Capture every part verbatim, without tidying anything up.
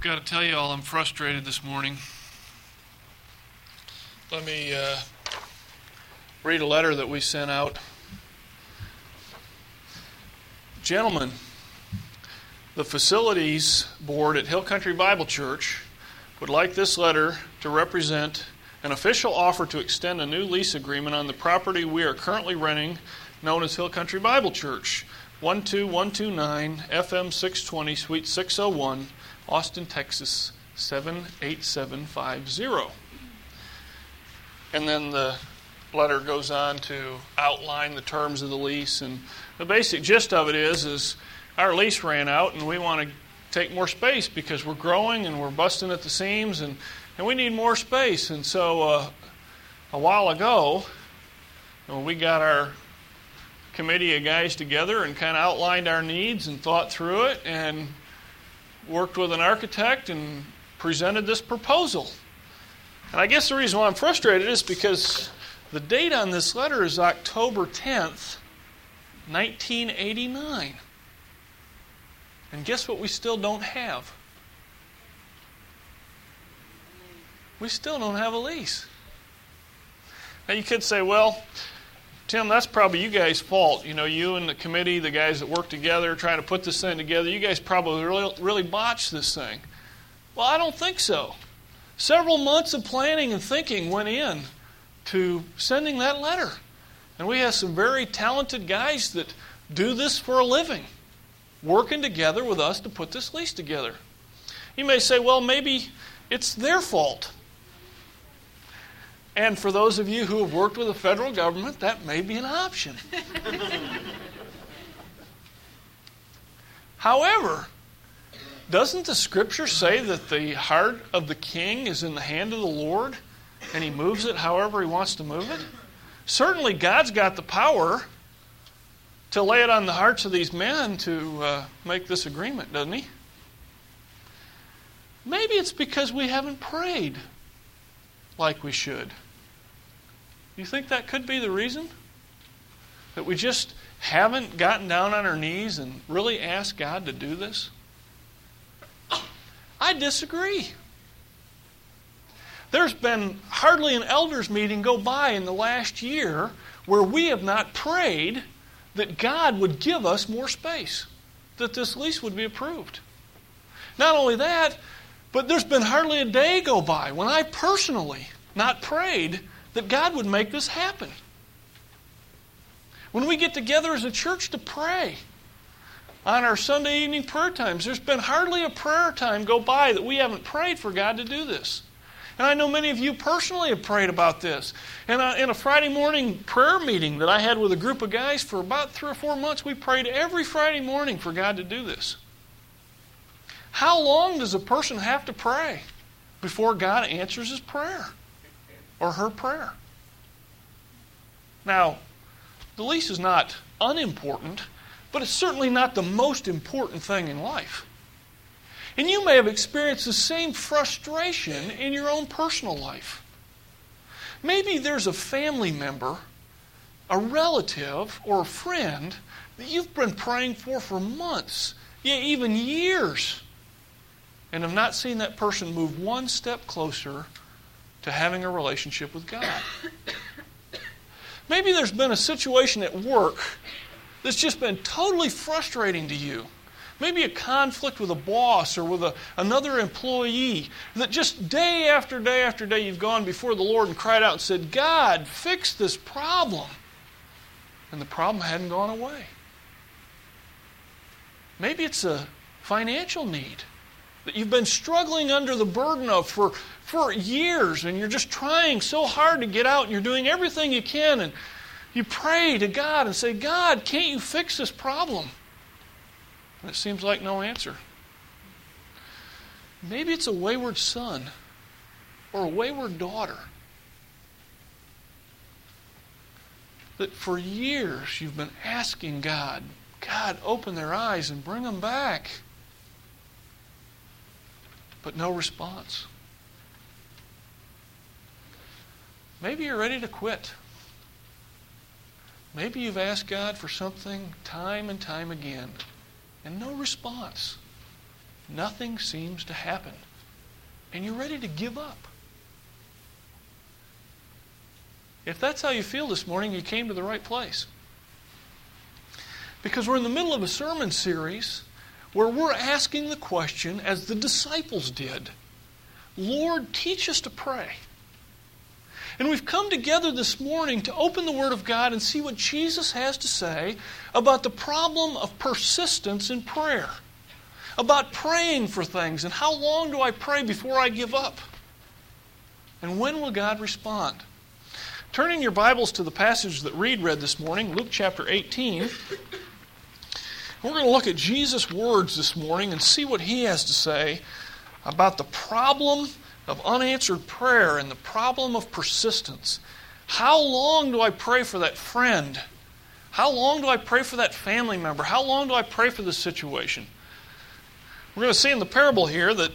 got to tell you all, I'm frustrated this morning. Let me uh, read a letter that we sent out. Gentlemen, the facilities board at Hill Country Bible Church would like this letter to represent an official offer to extend a new lease agreement on the property we are currently renting, known as Hill Country Bible Church, one two one two nine F M six twenty, Suite six oh one, Austin, Texas, seven eight seven five zero. And then the letter goes on to outline the terms of the lease. And the basic gist of it is, is our lease ran out and we want to take more space because we're growing and we're busting at the seams and, and we need more space. And so uh, a while ago, when we got our committee of guys together and kind of outlined our needs and thought through it and worked with an architect and presented this proposal. And I guess the reason why I'm frustrated is because the date on this letter is October tenth, nineteen eighty-nine. And guess what we still don't have? We still don't have a lease. Now you could say, well, Tim, that's probably you guys' fault. You know, you and the committee, the guys that work together trying to put this thing together, you guys probably really, really botched this thing. Well, I don't think so. Several months of planning and thinking went in to sending that letter. And we have some very talented guys that do this for a living, working together with us to put this lease together. You may say, well, maybe it's their fault. And for those of you who have worked with the federal government, that may be an option. However, doesn't the Scripture say that the heart of the king is in the hand of the Lord and he moves it however he wants to move it? Certainly God's got the power to lay it on the hearts of these men to uh, make this agreement, doesn't he? Maybe it's because we haven't prayed like we should. You think that could be the reason? That we just haven't gotten down on our knees and really asked God to do this? I disagree. There's been hardly an elders meeting go by in the last year where we have not prayed that God would give us more space, that this lease would be approved. Not only that, but there's been hardly a day go by when I personally not prayed that God would make this happen. When we get together as a church to pray on our Sunday evening prayer times, there's been hardly a prayer time go by that we haven't prayed for God to do this. And I know many of you personally have prayed about this. And in a Friday morning prayer meeting that I had with a group of guys for about three or four months, we prayed every Friday morning for God to do this. How long does a person have to pray before God answers his prayer or her prayer? Now, the lease is not unimportant, but it's certainly not the most important thing in life. And you may have experienced the same frustration in your own personal life. Maybe there's a family member, a relative, or a friend that you've been praying for for months, yeah, even years, and have not seen that person move one step closer to having a relationship with God. Maybe there's been a situation at work that's just been totally frustrating to you. Maybe a conflict with a boss or with a, another employee that just day after day after day you've gone before the Lord and cried out and said, God, fix this problem. And the problem hadn't gone away. Maybe it's a financial need that you've been struggling under the burden of for, for years, and you're just trying so hard to get out, and you're doing everything you can, and you pray to God and say, God, can't you fix this problem? And it seems like no answer. Maybe it's a wayward son or a wayward daughter that for years you've been asking God, God, open their eyes and bring them back. But no response. Maybe you're ready to quit. Maybe you've asked God for something time and time again, and no response. nothing seems to happen. And you're ready to give up. If that's how you feel this morning, you came to the right place. Because we're in the middle of a sermon series where we're asking the question, as the disciples did, Lord, teach us to pray. And we've come together this morning to open the Word of God and see what Jesus has to say about the problem of persistence in prayer. About praying for things and how long do I pray before I give up? And when will God respond? Turning your Bibles to the passage that Reed read this morning, Luke chapter eighteen, we're going to look at Jesus' words this morning and see what he has to say about the problem of unanswered prayer and the problem of persistence. How long do I pray for that friend? How long do I pray for that family member? How long do I pray for this situation? We're going to see in the parable here that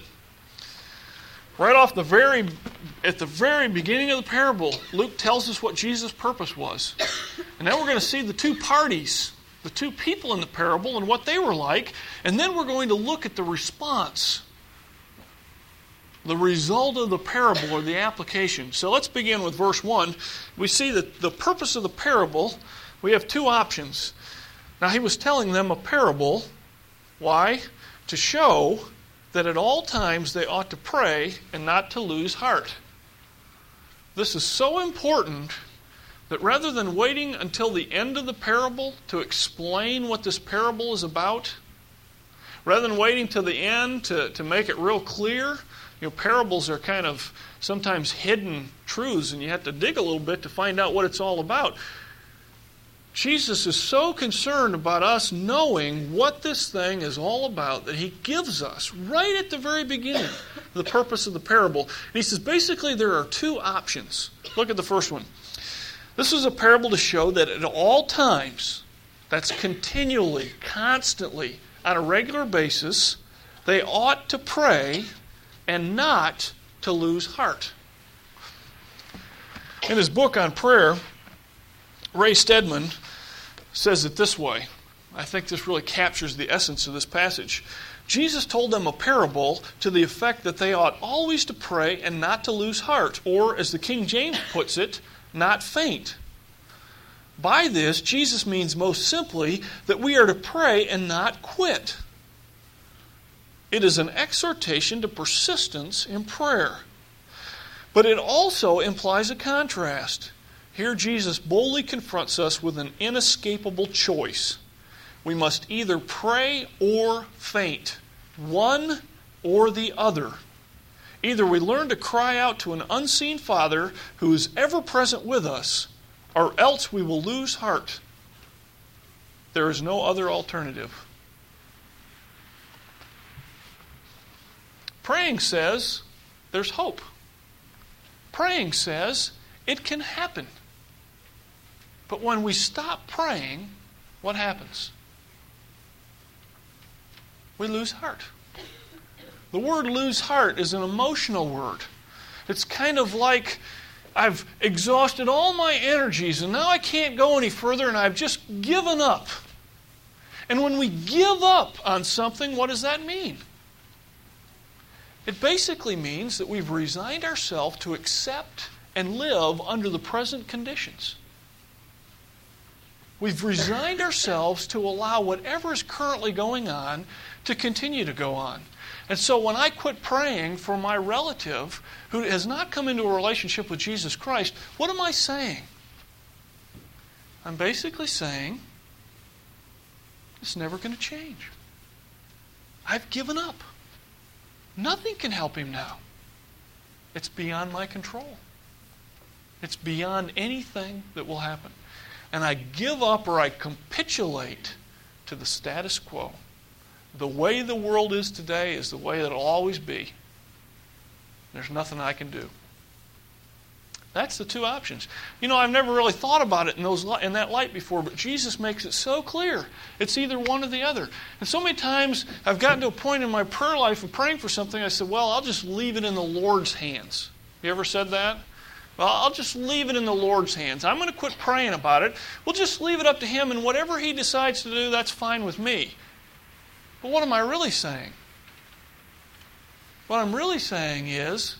right off the very, at the very beginning of the parable, Luke tells us what Jesus' purpose was. And now we're going to see the two parties, the two people in the parable and what they were like. And then we're going to look at the response, the result of the parable or the application. So let's begin with verse one. We see that the purpose of the parable, we have two options. Now he was telling them a parable. Why? To show that at all times they ought to pray and not to lose heart. This is so important that rather than waiting until the end of the parable to explain what this parable is about, rather than waiting till the end to, to make it real clear, you know, parables are kind of sometimes hidden truths and you have to dig a little bit to find out what it's all about. Jesus is so concerned about us knowing what this thing is all about that he gives us right at the very beginning the purpose of the parable. And he says basically there are two options. Look at the first one. This is a parable to show that at all times, that's continually, constantly, on a regular basis, they ought to pray and not to lose heart. In his book on prayer, Ray Stedman says it this way. I think this really captures the essence of this passage. Jesus told them a parable to the effect that they ought always to pray and not to lose heart, or as the King James puts it, not faint. By this, Jesus means most simply that we are to pray and not quit. It is an exhortation to persistence in prayer. But it also implies a contrast. Here Jesus boldly confronts us with an inescapable choice. We must either pray or faint, one or the other. Either we learn to cry out to an unseen Father who is ever present with us, or else we will lose heart. There is no other alternative. Praying says there's hope. Praying says it can happen. But when we stop praying, what happens? We lose heart. The word lose heart is an emotional word. It's kind of like I've exhausted all my energies and now I can't go any further and I've just given up. And when we give up on something, what does that mean? It basically means that we've resigned ourselves to accept and live under the present conditions. We've resigned ourselves to allow whatever is currently going on to continue to go on. And so when I quit praying for my relative who has not come into a relationship with Jesus Christ, what am I saying? I'm basically saying it's never going to change. I've given up. Nothing can help him now. It's beyond my control. It's beyond anything that will happen. And I give up or I capitulate to the status quo. The way the world is today is the way that it'll always be. There's nothing I can do. That's the two options. You know, I've never really thought about it in those in that light before, but Jesus makes it so clear. It's either one or the other. And so many times I've gotten to a point in my prayer life of praying for something, I said, well, I'll just leave it in the Lord's hands. You ever said that? Well, I'll just leave it in the Lord's hands. I'm going to quit praying about it. We'll just leave it up to Him, and whatever He decides to do, that's fine with me. But what am I really saying? What I'm really saying is,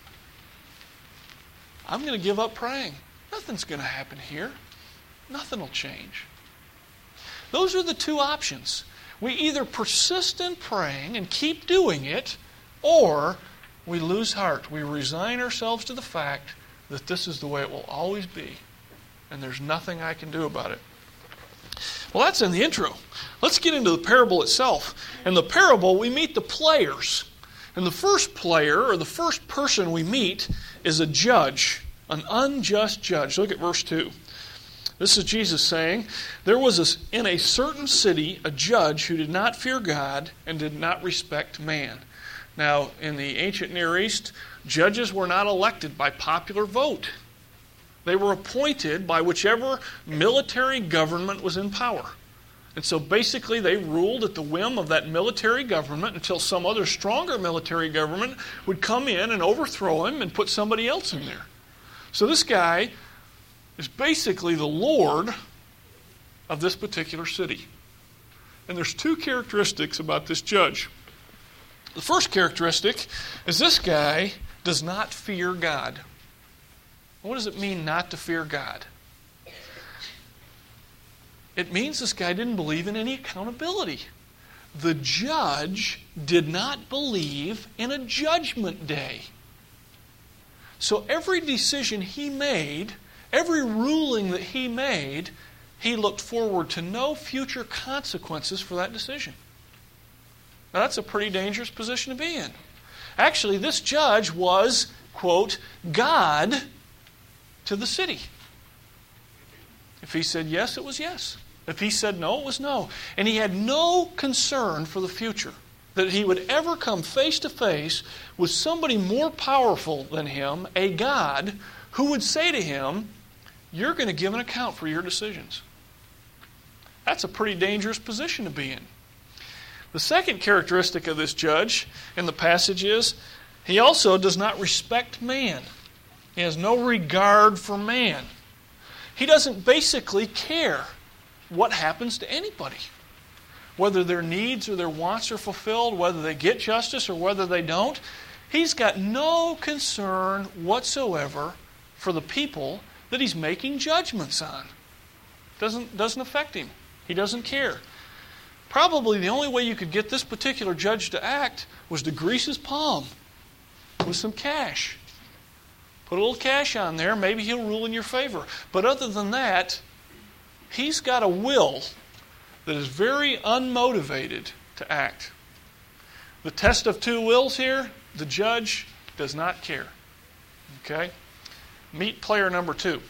I'm going to give up praying. Nothing's going to happen here. Nothing will change. Those are the two options. We either persist in praying and keep doing it, or we lose heart. We resign ourselves to the fact that this is the way it will always be, and there's nothing I can do about it. Well, that's in the intro. Let's get into the parable itself. In the parable, we meet the players. And the first player, or the first person we meet, is a judge, an unjust judge. Look at verse two. This is Jesus saying, there was a, in a certain city a judge who did not fear God and did not respect man. Now, in the ancient Near East, judges were not elected by popular vote. They were appointed by whichever military government was in power. And so basically they ruled at the whim of that military government until some other stronger military government would come in and overthrow him and put somebody else in there. So this guy is basically the lord of this particular city. And there's two characteristics about this judge. The first characteristic is this guy does not fear God. What does it mean not to fear God? It means this guy didn't believe in any accountability. The judge did not believe in a judgment day. So every decision he made, every ruling that he made, he looked forward to no future consequences for that decision. Now that's a pretty dangerous position to be in. Actually, this judge was, quote, God to the city. If he said yes, it was yes. If he said no, it was no. And he had no concern for the future, that he would ever come face to face with somebody more powerful than him, a God, who would say to him, you're going to give an account for your decisions. That's a pretty dangerous position to be in. The second characteristic of this judge in the passage is he also does not respect man. He has no regard for man. He doesn't basically care what happens to anybody. Whether their needs or their wants are fulfilled, whether they get justice or whether they don't. He's got no concern whatsoever for the people that he's making judgments on. Doesn't, doesn't affect him. He doesn't care. Probably the only way you could get this particular judge to act was to grease his palm with some cash. Put a little cash on there, maybe he'll rule in your favor. But other than that, he's got a will that is very unmotivated to act. The test of two wills here, the judge does not care. Okay? Meet player number two.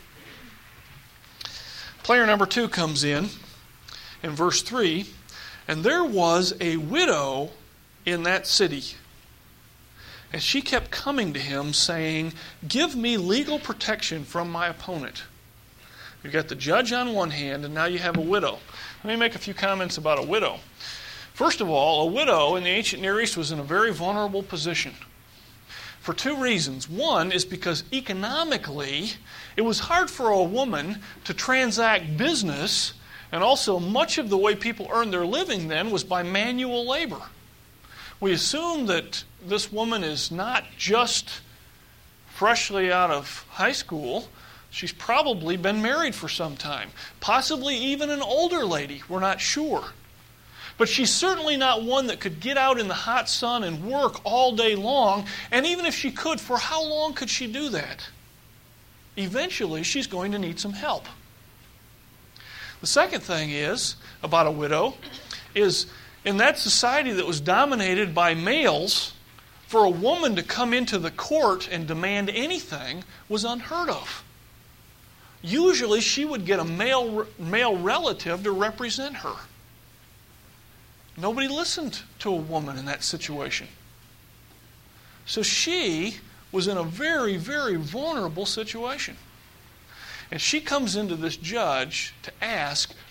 Player number two comes in in verse three, and there was a widow in that city. And she kept coming to him saying, give me legal protection from my opponent. You've got the judge on one hand, and now you have a widow. Let me make a few comments about a widow. First of all, a widow in the ancient Near East was in a very vulnerable position. For two reasons. One is because economically, it was hard for a woman to transact business, and also much of the way people earned their living then was by manual labor. We assume that this woman is not just freshly out of high school. She's probably been married for some time. Possibly even an older lady. We're not sure. But she's certainly not one that could get out in the hot sun and work all day long. And even if she could, for how long could she do that? Eventually, she's going to need some help. The second thing is, about a widow, is in that society that was dominated by males, for a woman to come into the court and demand anything was unheard of. Usually she would get a male, male relative to represent her. Nobody listened to a woman in that situation. So she was in a very, very vulnerable situation. And she comes into this judge to ask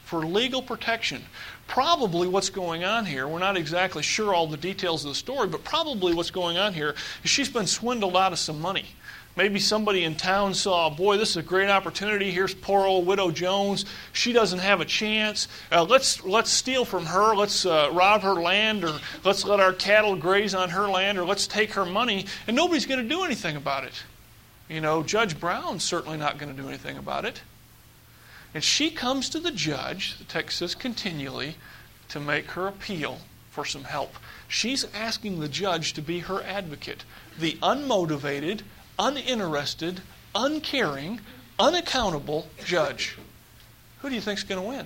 for legal protection. Probably what's going on here, we're not exactly sure all the details of the story, but probably what's going on here is she's been swindled out of some money. Maybe somebody in town saw, boy, this is a great opportunity. Here's poor old Widow Jones. She doesn't have a chance. Uh, let's let's steal from her. Let's uh, rob her land, or let's let our cattle graze on her land, or let's take her money. And nobody's going to do anything about it. You know, Judge Brown's certainly not going to do anything about it. And she comes to the judge, the text says continually, to make her appeal for some help. She's asking the judge to be her advocate. The unmotivated, uninterested, uncaring, unaccountable judge. Who do you think's going to win?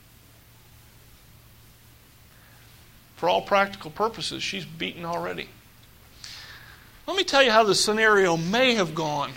For all practical purposes, she's beaten already. Let me tell you how the scenario may have gone.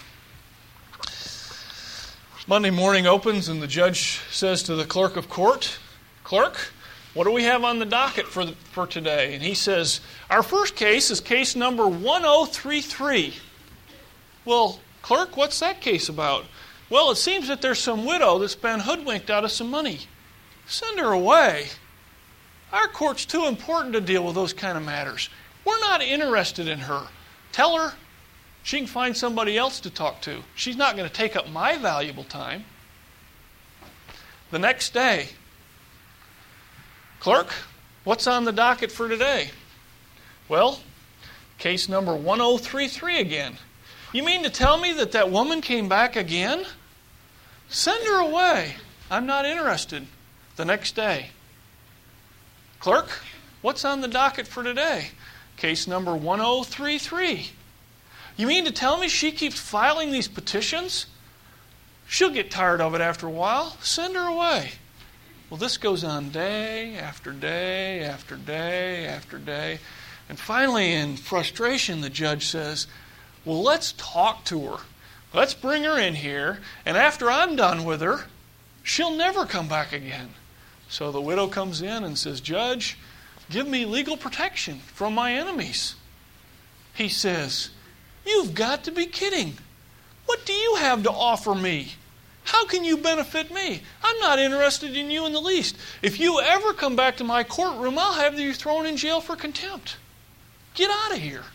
Monday morning opens and the judge says to the clerk of court, "Clerk, what do we have on the docket for the, for today?" And he says, "Our first case is case number one oh three three. Well, clerk, what's that case about? Well, it seems that there's some widow that's been hoodwinked out of some money. Send her away. Our court's too important to deal with those kind of matters. We're not interested in her. Tell her she can find somebody else to talk to. She's not going to take up my valuable time." The next day, "Clerk, what's on the docket for today?" "Well, case number one oh three three again. You mean to tell me that that woman came back again? Send her away. I'm not interested." The next day, "Clerk, what's on the docket for today?" Case number one oh three three. "You mean to tell me she keeps filing these petitions? She'll get tired of it after a while. Send her away." Well, this goes on day after day after day after day. And finally, in frustration, the judge says, "Well, let's talk to her. Let's bring her in here, and after I'm done with her, she'll never come back again." So the widow comes in and says, "Judge, give me legal protection from my enemies." He says, "You've got to be kidding. What do you have to offer me? How can you benefit me? I'm not interested in you in the least. If you ever come back to my courtroom, I'll have you thrown in jail for contempt. Get out of here."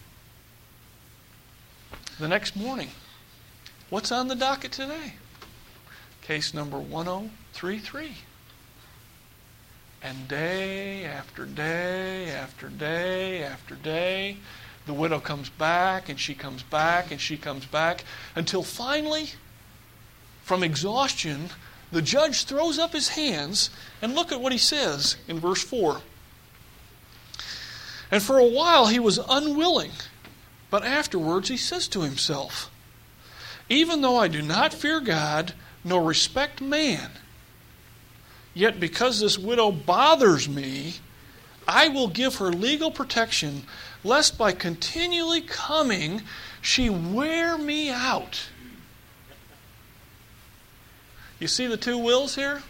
The next morning, what's on the docket today? Case number one oh three three. And day after day after day after day, the widow comes back and she comes back and she comes back until finally, from exhaustion, the judge throws up his hands, and look at what he says in verse four. "And for a while he was unwilling, but afterwards he says to himself, 'Even though I do not fear God nor respect man, yet because this widow bothers me, I will give her legal protection, lest by continually coming she wear me out.'" You see the two wills here?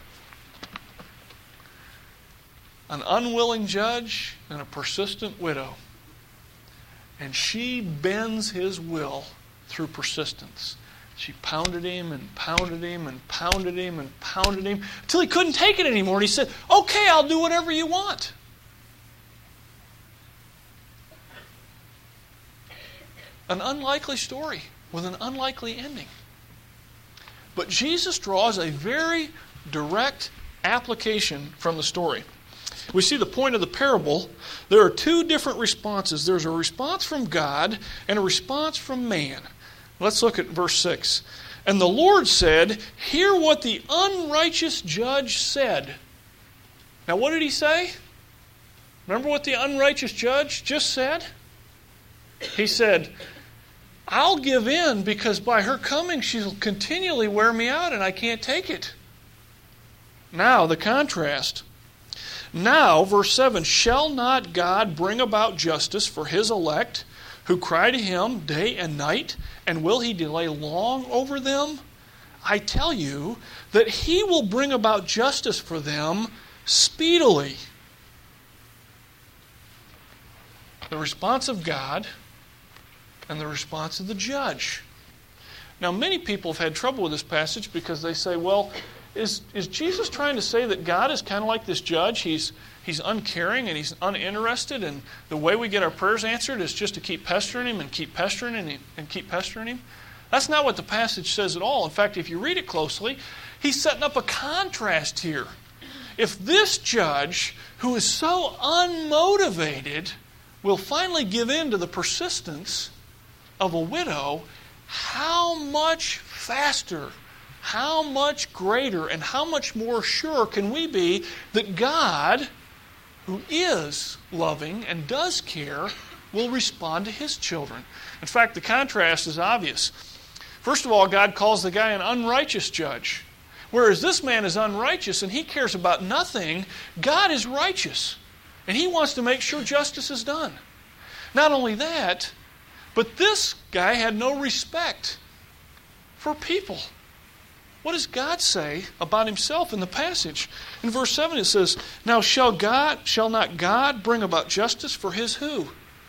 An unwilling judge and a persistent widow. And she bends his will through persistence. She pounded him and pounded him and pounded him and pounded him until he couldn't take it anymore. And he said, "Okay, I'll do whatever you want." An unlikely story with an unlikely ending. But Jesus draws a very direct application from the story. We see the point of the parable. There are two different responses. There's a response from God and a response from man. Let's look at verse six. "And the Lord said, 'Hear what the unrighteous judge said.'" Now what did he say? Remember what the unrighteous judge just said? He said, "I'll give in because by her coming she'll continually wear me out and I can't take it." Now the contrast. "Now," verse seven, "shall not God bring about justice for his elect who cry to him day and night, and will he delay long over them? I tell you that he will bring about justice for them speedily." The response of God and the response of the judge. Now, many people have had trouble with this passage because they say, well, is, is Jesus trying to say that God is kind of like this judge? He's, he's uncaring and he's uninterested, and the way we get our prayers answered is just to keep pestering him and keep pestering him and keep pestering him? That's not what the passage says at all. In fact, if you read it closely, he's setting up a contrast here. If this judge, who is so unmotivated, will finally give in to the persistence of a widow, how much faster, how much greater, and how much more sure can we be that God, who is loving and does care, will respond to His children? In fact, the contrast is obvious. First of all, God calls the guy an unrighteous judge. Whereas this man is unrighteous and he cares about nothing, God is righteous. And He wants to make sure justice is done. Not only that, but this guy had no respect for people. What does God say about Himself in the passage? In verse seven it says, "Now shall God, shall not God bring about justice for His" who?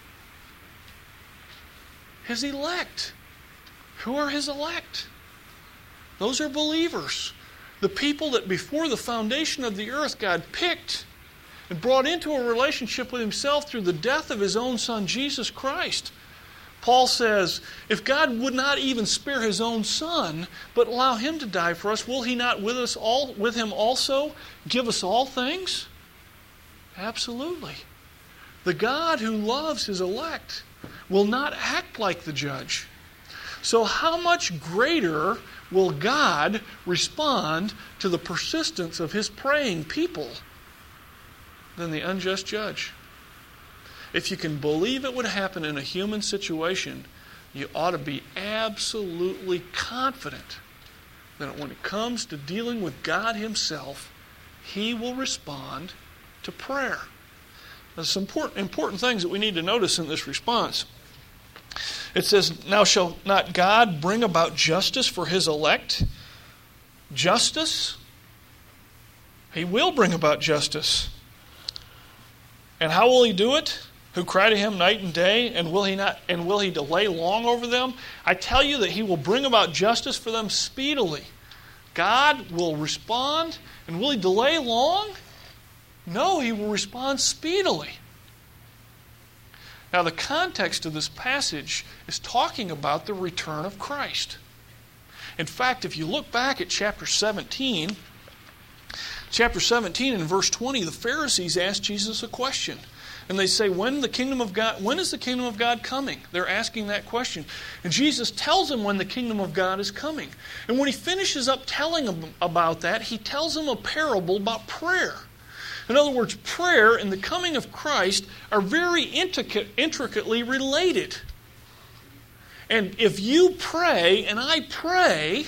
His elect. Who are His elect? Those are believers. The people that before the foundation of the earth God picked and brought into a relationship with Himself through the death of His own Son, Jesus Christ. Paul says, if God would not even spare His own Son, but allow Him to die for us, will He not with us all, with Him also give us all things? Absolutely. The God who loves His elect will not act like the judge. So how much greater will God respond to the persistence of His praying people than the unjust judge? If you can believe it would happen in a human situation, you ought to be absolutely confident that when it comes to dealing with God Himself, He will respond to prayer. There's some important, important things that we need to notice in this response. It says, "Now shall not God bring about justice for His elect?" Justice? He will bring about justice. And how will He do it? Who cry to Him night and day, and will He not and will He delay long over them? I tell you that He will bring about justice for them speedily. God will respond, and will He delay long? No, He will respond speedily. Now, the context of this passage is talking about the return of Christ. In fact, if you look back at chapter seventeen, chapter seventeen and verse twenty, the Pharisees asked Jesus a question. And they say, when the kingdom of God, when is the kingdom of God coming? They're asking that question. And Jesus tells them when the kingdom of God is coming. And when He finishes up telling them about that, He tells them a parable about prayer. In other words, prayer and the coming of Christ are very intricate, intricately related. And if you pray and I pray,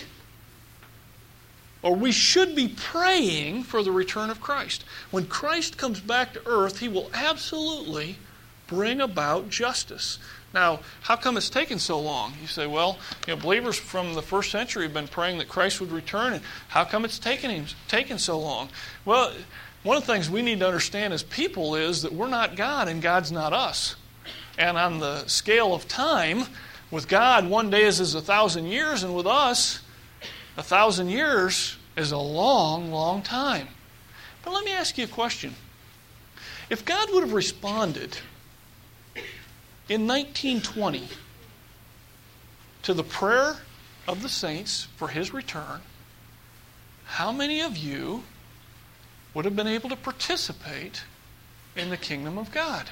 or we should be praying for the return of Christ. When Christ comes back to earth, He will absolutely bring about justice. Now, how come it's taken so long? You say, well, you know, believers from the first century have been praying that Christ would return, and how come it's taken him, taken so long? Well, one of the things we need to understand as people is that we're not God and God's not us. And on the scale of time, with God, one day is as a thousand years, and with us, a thousand years is a long, long time. But let me ask you a question. If God would have responded in nineteen twenty to the prayer of the saints for His return, how many of you would have been able to participate in the kingdom of God?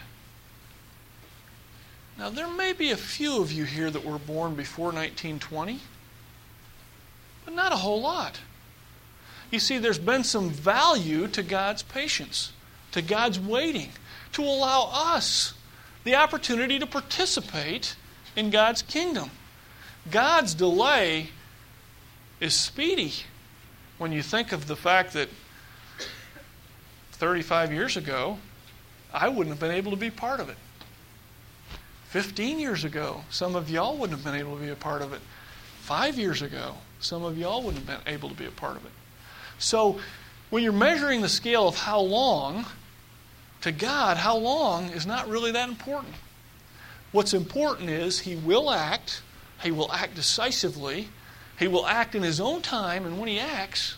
Now, there may be a few of you here that were born before nineteen twenty, but not a whole lot. You see, there's been some value to God's patience, to God's waiting, to allow us the opportunity to participate in God's kingdom. God's delay is speedy when you think of the fact that thirty-five years ago, I wouldn't have been able to be part of it. fifteen years ago, some of y'all wouldn't have been able to be a part of it. Five years ago, some of y'all wouldn't have been able to be a part of it. So, when you're measuring the scale of how long, to God, how long is not really that important. What's important is He will act, He will act decisively, He will act in His own time, and when He acts,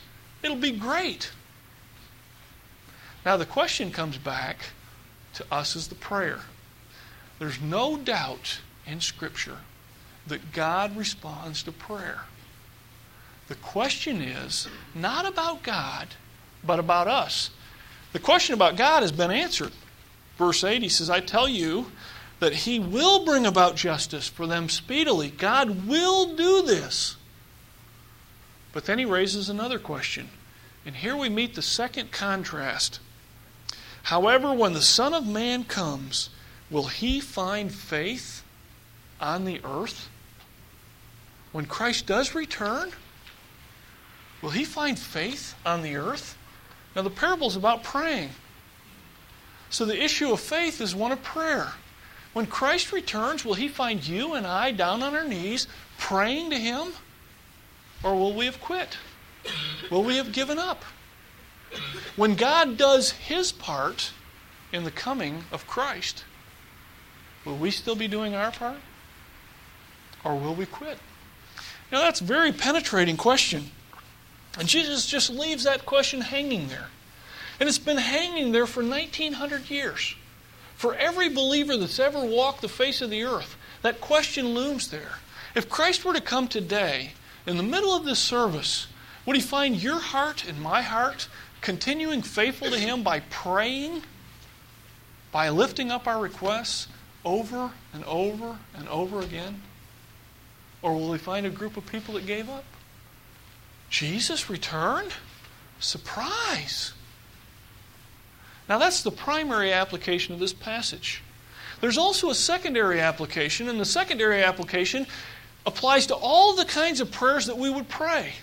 It'll be great. Now the question comes back to us as the prayer. There's no doubt in Scripture that God responds to prayer. The question is not about God, but about us. The question about God has been answered. Verse eight, he says, I tell you that he will bring about justice for them speedily. God will do this. But then he raises another question. And here we meet the second contrast. However, when the Son of Man comes, will he find faith on the earth? When Christ does return, will he find faith on the earth? Now the parable is about praying. So the issue of faith is one of prayer. When Christ returns, will he find you and I down on our knees praying to him? Or will we have quit? Will we have given up? When God does his part in the coming of Christ, will we still be doing our part? Or will we quit? Now that's a very penetrating question. And Jesus just leaves that question hanging there. And it's been hanging there for nineteen hundred years. For every believer that's ever walked the face of the earth, that question looms there. If Christ were to come today, in the middle of this service, would he find your heart and my heart continuing faithful to him by praying, by lifting up our requests over and over and over again? Or will he find a group of people that gave up? Jesus returned? Surprise! Now that's the primary application of this passage. There's also a secondary application, and the secondary application applies to all the kinds of prayers that we would pray.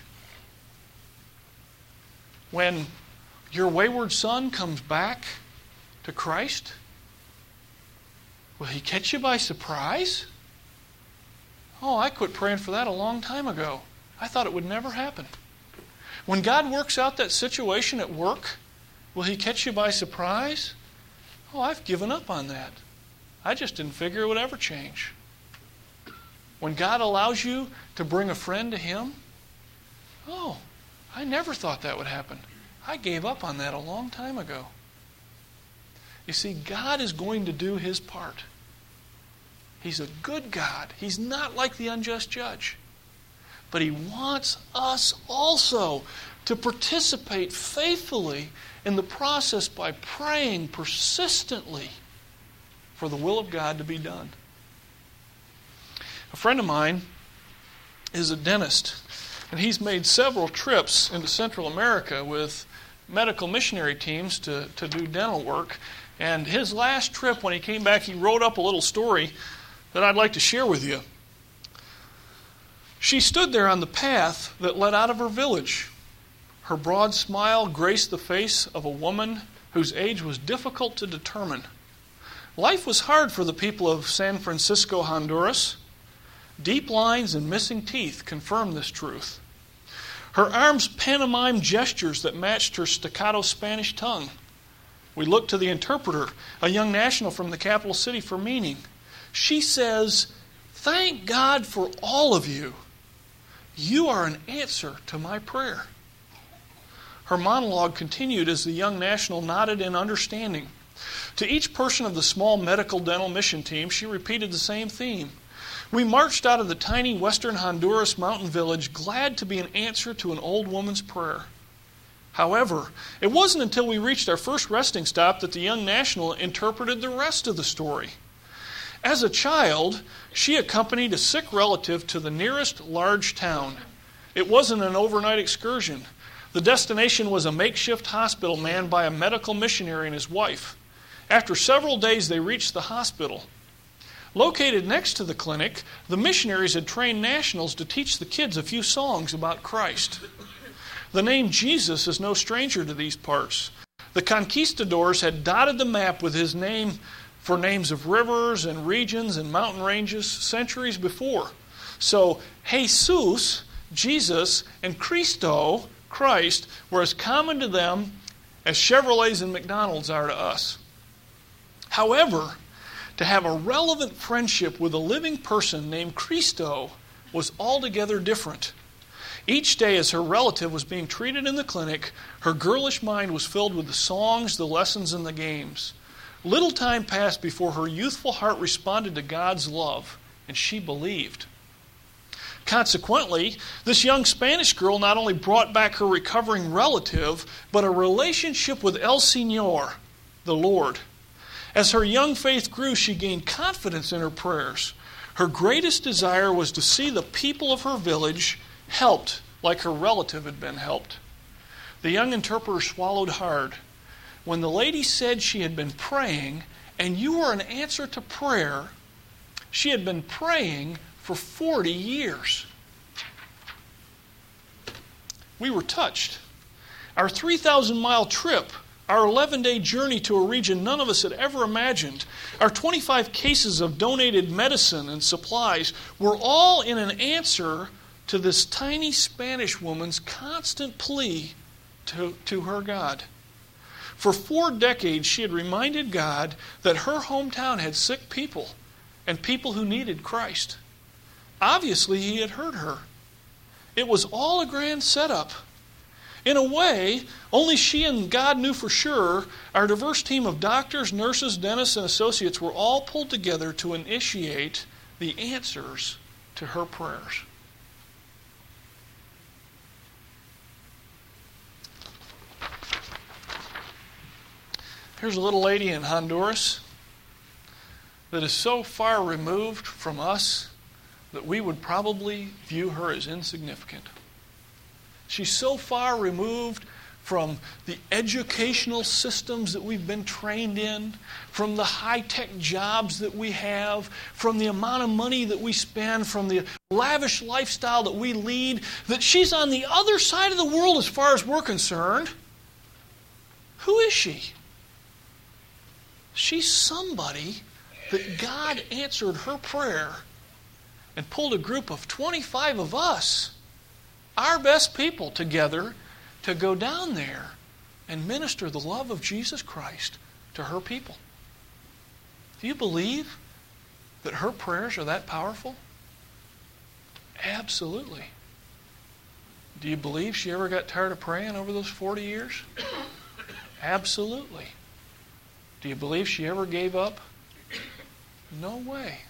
When your wayward son comes back to Christ, will he catch you by surprise? Oh, I quit praying for that a long time ago. I thought it would never happen. When God works out that situation at work, will he catch you by surprise? Oh, I've given up on that. I just didn't figure it would ever change. When God allows you to bring a friend to him, oh, I never thought that would happen. I gave up on that a long time ago. You see, God is going to do his part. He's a good God. He's not like the unjust judge. But he wants us also to participate faithfully in the process by praying persistently for the will of God to be done. A friend of mine is a dentist, and he's made several trips into Central America with medical missionary teams to, to do dental work. And his last trip, when he came back, he wrote up a little story that I'd like to share with you. She stood there on the path that led out of her village. Her broad smile graced the face of a woman whose age was difficult to determine. Life was hard for the people of San Francisco, Honduras. Deep lines and missing teeth confirmed this truth. Her arms pantomimed gestures that matched her staccato Spanish tongue. We looked to the interpreter, a young national from the capital city, for meaning. She says, "Thank God for all of you. You are an answer to my prayer." Her monologue continued as the young national nodded in understanding. To each person of the small medical dental mission team, she repeated the same theme. We marched out of the tiny western Honduras mountain village glad to be an answer to an old woman's prayer. However, it wasn't until we reached our first resting stop that the young national interpreted the rest of the story. As a child, she accompanied a sick relative to the nearest large town. It wasn't an overnight excursion. The destination was a makeshift hospital manned by a medical missionary and his wife. After several days, they reached the hospital. Located next to the clinic, the missionaries had trained nationals to teach the kids a few songs about Christ. The name Jesus is no stranger to these parts. The conquistadors had dotted the map with his name for names of rivers and regions and mountain ranges centuries before. So Jesus, Jesus, and Cristo, Christ, were as common to them as Chevrolets and McDonald's are to us. However, to have a relevant friendship with a living person named Cristo was altogether different. Each day as her relative was being treated in the clinic, her girlish mind was filled with the songs, the lessons, and the games. Little time passed before her youthful heart responded to God's love, and she believed. Consequently, this young Spanish girl not only brought back her recovering relative, but a relationship with El Señor, the Lord. As her young faith grew, she gained confidence in her prayers. Her greatest desire was to see the people of her village helped like her relative had been helped. The young interpreter swallowed hard. When the lady said she had been praying, and you were an answer to prayer, she had been praying for forty years. We were touched. Our three thousand mile trip, our eleven-day journey to a region none of us had ever imagined, our twenty-five cases of donated medicine and supplies were all in an answer to this tiny Spanish woman's constant plea to, to her God. For four decades, she had reminded God that her hometown had sick people and people who needed Christ. Obviously, He had heard her. It was all a grand setup. In a way, only she and God knew for sure. Our diverse team of doctors, nurses, dentists, and associates were all pulled together to initiate the answers to her prayers. Here's a little lady in Honduras that is so far removed from us that we would probably view her as insignificant. She's so far removed from the educational systems that we've been trained in, from the high-tech jobs that we have, from the amount of money that we spend, from the lavish lifestyle that we lead, that she's on the other side of the world as far as we're concerned. Who is she? She's somebody that God answered her prayer and pulled a group of twenty-five of us, our best people, together to go down there and minister the love of Jesus Christ to her people. Do you believe that her prayers are that powerful? Absolutely. Do you believe she ever got tired of praying over those forty years? Absolutely. Do you believe she ever gave up? No way.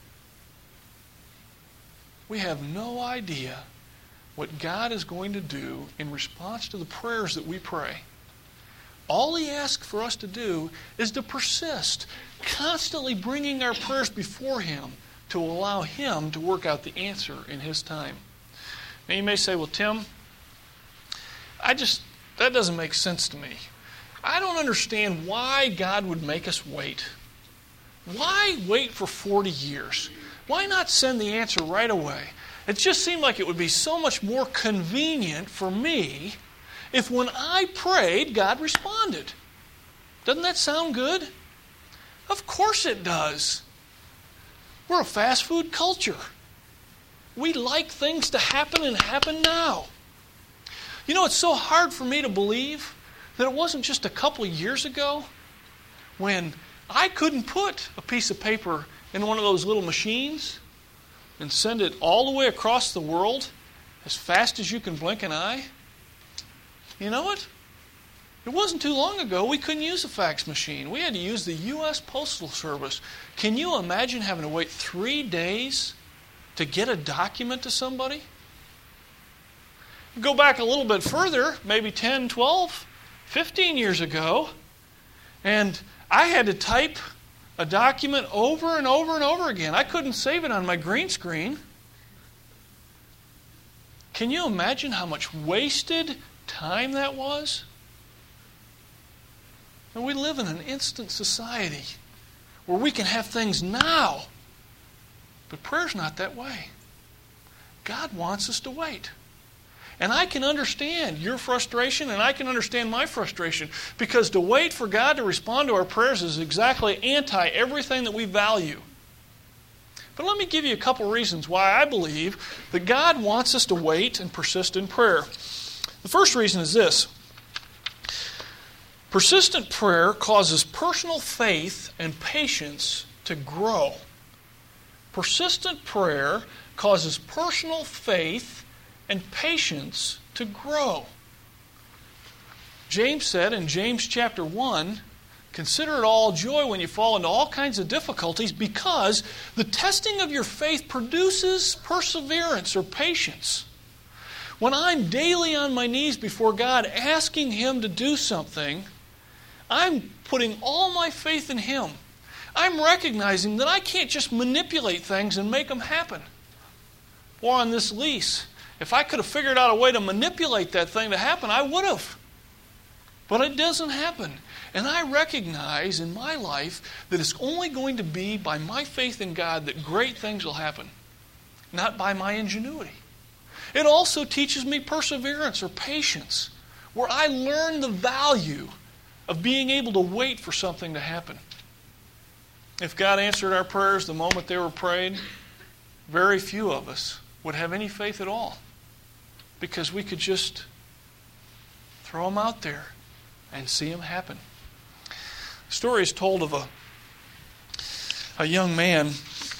We have no idea what God is going to do in response to the prayers that we pray. All He asks for us to do is to persist, constantly bringing our prayers before Him to allow Him to work out the answer in His time. Now you may say, well, Tim, I just, that doesn't make sense to me. I don't understand why God would make us wait. Why wait for forty years? Why not send the answer right away? It just seemed like it would be so much more convenient for me if when I prayed, God responded. Doesn't that sound good? Of course it does. We're a fast food culture. We like things to happen and happen now. You know, it's so hard for me to believe that it wasn't just a couple of years ago when I couldn't put a piece of paper in one of those little machines and send it all the way across the world as fast as you can blink an eye. You know what? It wasn't too long ago we couldn't use a fax machine. We had to use the U S Postal Service. Can you imagine having to wait three days to get a document to somebody? Go back a little bit further, maybe ten, twelve, fifteen years ago, and I had to type a document over and over and over again. I couldn't save it on my green screen. Can you imagine how much wasted time that was? And we live in an instant society where we can have things now. But prayer's not that way. God wants us to wait. And I can understand your frustration, and I can understand my frustration, because to wait for God to respond to our prayers is exactly anti everything that we value. But let me give you a couple reasons why I believe that God wants us to wait and persist in prayer. The first reason is this. Persistent prayer causes personal faith and patience to grow. Persistent prayer causes personal faith and patience to grow. James said in James chapter one, consider it all joy when you fall into all kinds of difficulties, because the testing of your faith produces perseverance or patience. When I'm daily on my knees before God asking Him to do something, I'm putting all my faith in Him. I'm recognizing that I can't just manipulate things and make them happen. Or on this lease, if I could have figured out a way to manipulate that thing to happen, I would have. But it doesn't happen. And I recognize in my life that it's only going to be by my faith in God that great things will happen, not by my ingenuity. It also teaches me perseverance or patience, where I learn the value of being able to wait for something to happen. If God answered our prayers the moment they were prayed, very few of us would have any faith at all, because we could just throw them out there and see them happen. The story is told of a, a young man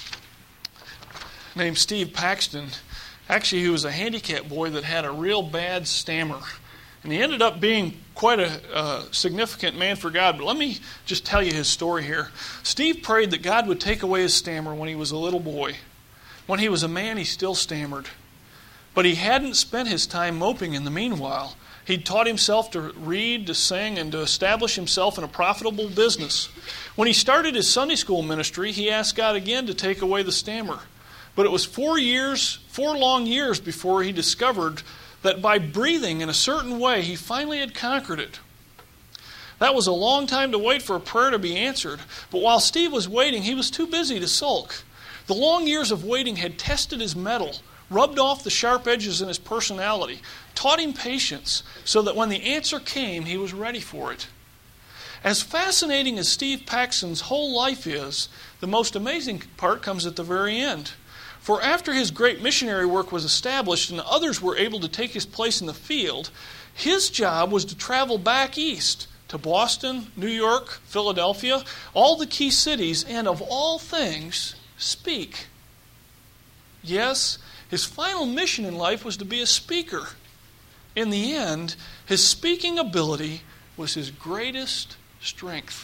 named Steve Paxton. Actually, he was a handicapped boy that had a real bad stammer. And he ended up being quite a uh, significant man for God. But let me just tell you his story here. Steve prayed that God would take away his stammer when he was a little boy. When he was a man, he still stammered. But he hadn't spent his time moping in the meanwhile. He'd taught himself to read, to sing, and to establish himself in a profitable business. When he started his Sunday school ministry, he asked God again to take away the stammer. But it was four years, four long years before he discovered that by breathing in a certain way, he finally had conquered it. That was a long time to wait for a prayer to be answered. But while Steve was waiting, he was too busy to sulk. The long years of waiting had tested his mettle, rubbed off the sharp edges in his personality, taught him patience, so that when the answer came, he was ready for it. As fascinating as Steve Paxton's whole life is, the most amazing part comes at the very end. For after his great missionary work was established and others were able to take his place in the field, his job was to travel back east to Boston, New York, Philadelphia, all the key cities, and of all things, speak. Yes, his final mission in life was to be a speaker. In the end, his speaking ability was his greatest strength.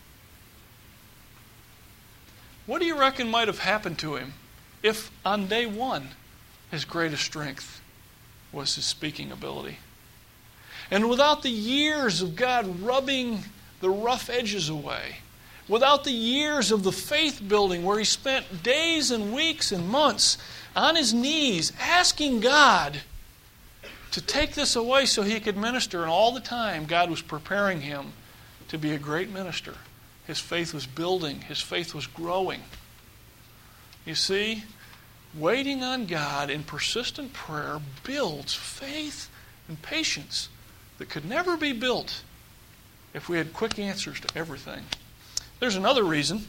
What do you reckon might have happened to him if on day one his greatest strength was his speaking ability? And without the years of God rubbing the rough edges away, without the years of the faith building where he spent days and weeks and months on his knees asking God to take this away so he could minister, and all the time God was preparing him to be a great minister. His faith was building. His faith was growing. You see, waiting on God in persistent prayer builds faith and patience that could never be built if we had quick answers to everything. There's another reason.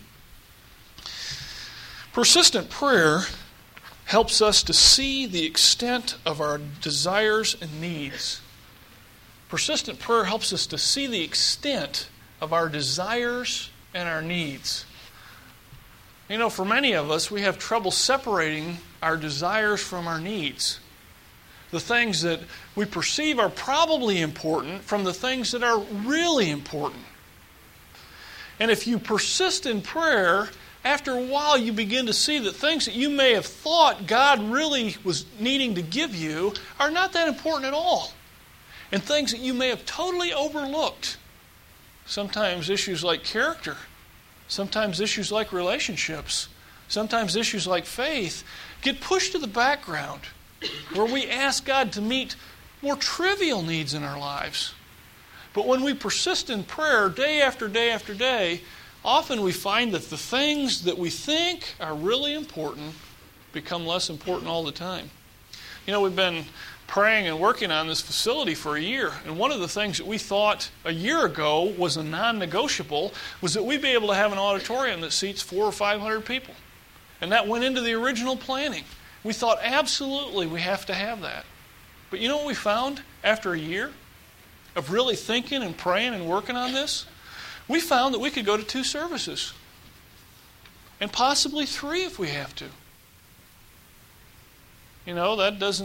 Persistent prayer helps us to see the extent of our desires and needs. Persistent prayer helps us to see the extent of our desires and our needs. You know, for many of us, we have trouble separating our desires from our needs. The things that we perceive are probably important from the things that are really important. And if you persist in prayer, after a while you begin to see that things that you may have thought God really was needing to give you are not that important at all. And things that you may have totally overlooked. Sometimes issues like character. Sometimes issues like relationships. Sometimes issues like faith get pushed to the background, where we ask God to meet more trivial needs in our lives. But when we persist in prayer day after day after day, often we find that the things that we think are really important become less important all the time. You know, we've been praying and working on this facility for a year, and one of the things that we thought a year ago was a non-negotiable was that we'd be able to have an auditorium that seats four or five hundred people. And that went into the original planning. We thought, absolutely, we have to have that. But you know what we found after a year of really thinking and praying and working on this? We found that we could go to two services. And possibly three if we have to. You know, that doesn't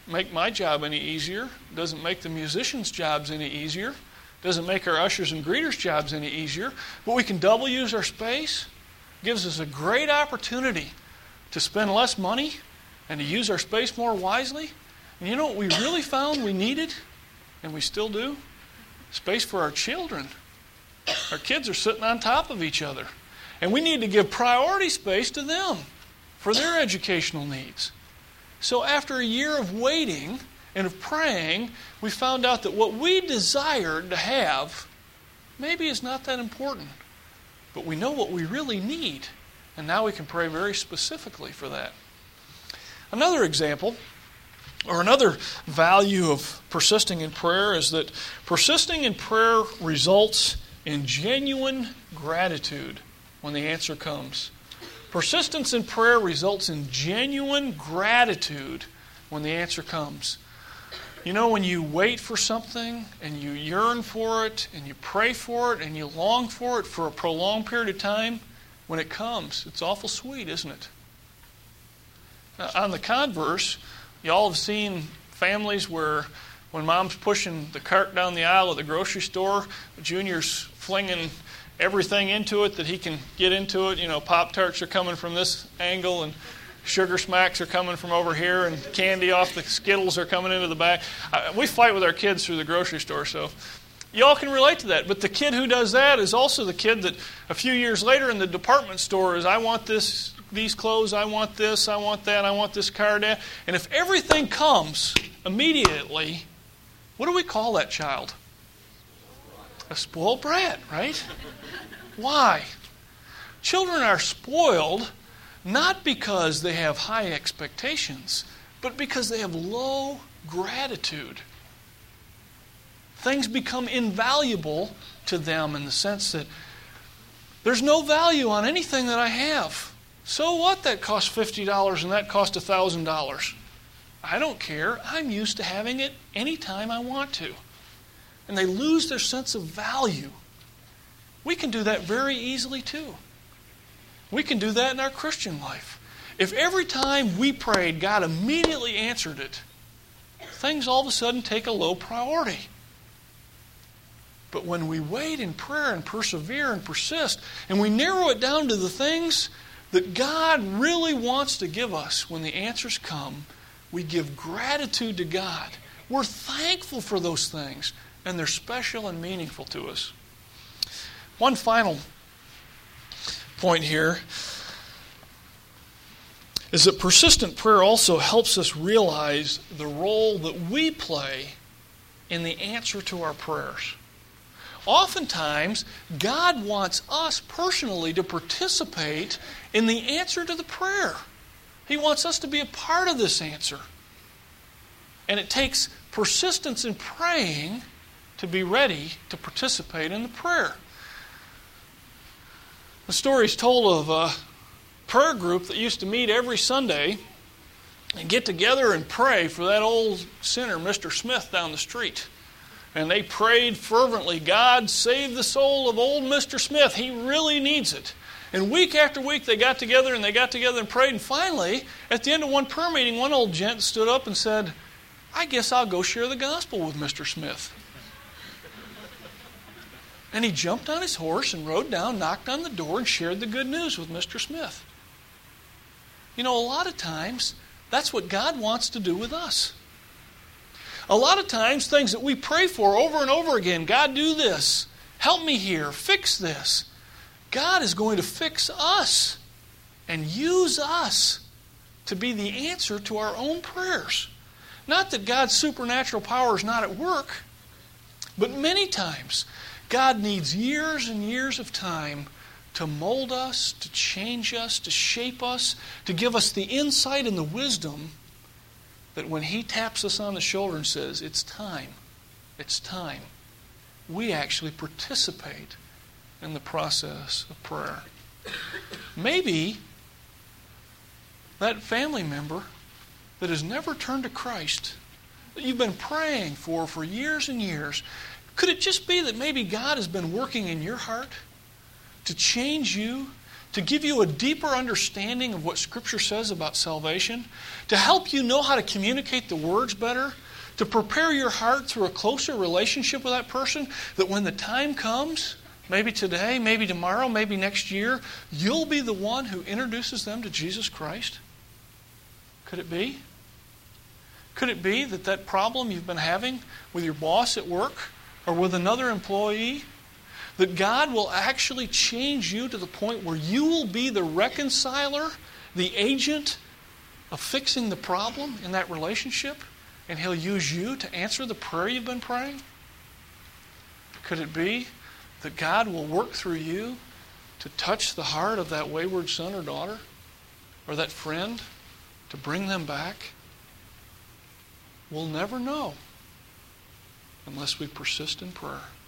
make my job any easier. Doesn't make the musicians' jobs any easier. Doesn't make our ushers and greeters' jobs any easier. But we can double use our space. Gives us a great opportunity to spend less money and to use our space more wisely. And you know what we really found we needed, and we still do? Space for our children. Our kids are sitting on top of each other. And we need to give priority space to them for their educational needs. So after a year of waiting and of praying, we found out that what we desired to have maybe is not that important. But we know what we really need. And now we can pray very specifically for that. Another example, or another value of persisting in prayer, is that persisting in prayer results in genuine gratitude when the answer comes. Persistence in prayer results in genuine gratitude when the answer comes. You know, when you wait for something and you yearn for it and you pray for it and you long for it for a prolonged period of time, when it comes, it's awful sweet, isn't it? Now, on the converse, you all have seen families where when mom's pushing the cart down the aisle of the grocery store, Junior's flinging everything into it that he can get into it. You know, Pop-Tarts are coming from this angle and Sugar Smacks are coming from over here and candy off the Skittles are coming into the back. Uh, we fight with our kids through the grocery store, so you all can relate to that. But the kid who does that is also the kid that a few years later in the department store is, I want this, these clothes, I want this, I want that, I want this car, Dad. And if everything comes immediately, what do we call that child? A spoiled brat, right? Why? Children are spoiled not because they have high expectations, but because they have low gratitude. Things become invaluable to them in the sense that there's no value on anything that I have. So what that costs fifty dollars and that costs one thousand dollars? I don't care. I'm used to having it anytime I want to. And they lose their sense of value. We can do that very easily too. We can do that in our Christian life. If every time we prayed, God immediately answered it, things all of a sudden take a low priority. But when we wait in prayer and persevere and persist, and we narrow it down to the things that God really wants to give us when the answers come, we give gratitude to God. We're thankful for those things, and they're special and meaningful to us. One final point here is that persistent prayer also helps us realize the role that we play in the answer to our prayers. Oftentimes, God wants us personally to participate in the answer to the prayer. He wants us to be a part of this answer. And it takes persistence in praying to be ready to participate in the prayer. The story is told of a prayer group that used to meet every Sunday and get together and pray for that old sinner, Mister Smith, down the street. And they prayed fervently, God, save the soul of old Mister Smith. He really needs it. And week after week they got together and they got together and prayed. And finally, at the end of one prayer meeting, one old gent stood up and said, I guess I'll go share the gospel with Mister Smith. And he jumped on his horse and rode down, knocked on the door, and shared the good news with Mister Smith. You know, a lot of times, that's what God wants to do with us. A lot of times, things that we pray for over and over again, God, do this, help me here, fix this. God is going to fix us and use us to be the answer to our own prayers. Not that God's supernatural power is not at work, but many times, God needs years and years of time to mold us, to change us, to shape us, to give us the insight and the wisdom that when He taps us on the shoulder and says, it's time, it's time, we actually participate in the process of prayer. Maybe that family member that has never turned to Christ, that you've been praying for for years and years, could it just be that maybe God has been working in your heart to change you, to give you a deeper understanding of what Scripture says about salvation, to help you know how to communicate the words better, to prepare your heart through a closer relationship with that person, that when the time comes, maybe today, maybe tomorrow, maybe next year, you'll be the one who introduces them to Jesus Christ? Could it be? Could it be that that problem you've been having with your boss at work or with another employee, that God will actually change you to the point where you will be the reconciler, the agent of fixing the problem in that relationship, and He'll use you to answer the prayer you've been praying? Could it be that God will work through you to touch the heart of that wayward son or daughter or that friend, to bring them back? We'll never know unless we persist in prayer.